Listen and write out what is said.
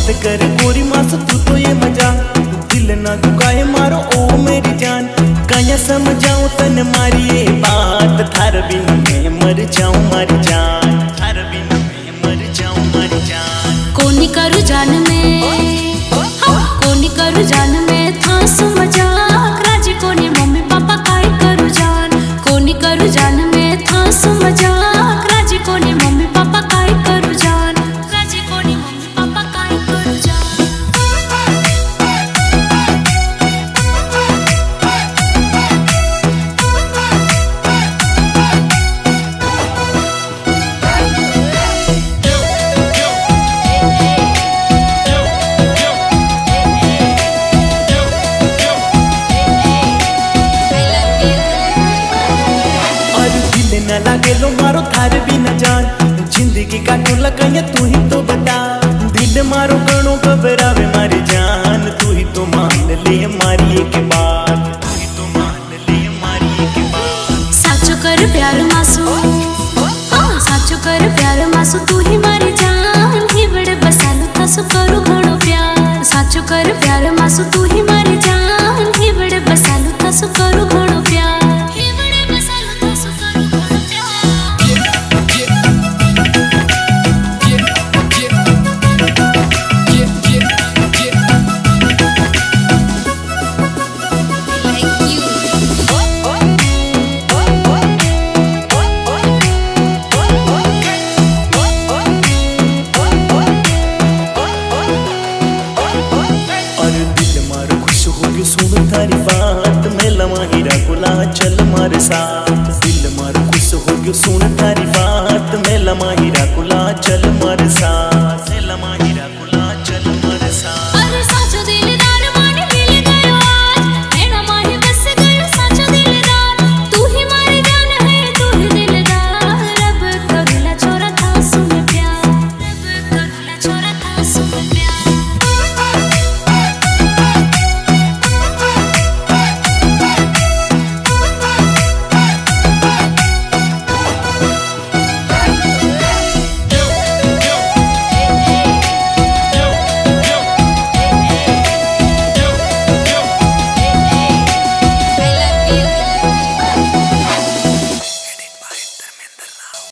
मत कर गोरी मास तू तो ये मजा, दिल ना दुखाए मारो ओ मेरी जान। कया समझाऊं तन मारी ये बात, थार बिना मैं मर जाऊं मारी जान, थार बिना मैं मर जाऊं मारी जान। कोनी करू जान में, कोनी करू जान में था सुमजाक, राजी कोनी मम्मी पापा काय करू जान। कोनी करू जान में था सुमजाक, राजी कोनी मम्मी पापा काय करू जान, राजी कोनी मम्मी पापा काय करू जान। न लागे लो मारो थार भी न जान, जिंदगी काटो लगाया तू ही तो बता। दिल मारो गणो घबरावे मारी जान, तू ही तो मान ले मारी एक बात, तू ही तो मान ले मारी एक बात। साचो कर प्यार मासू, साचो कर प्यार मासू तू ही मारी जान। हिवड़े बसालू थासु करू घणो प्यार, साचो कर प्यार मासू तू ही मारी जान। हिवड़े बसालू थासु करू घणो प्यार, हिवड़े बसालू थासु करू घणो सुन थारी बात, मैं लवा हीरा गुला चल मारे साथ। दिल मार खुश हो गयो सुन थारी बात, मैं लवा हीरा गुला चल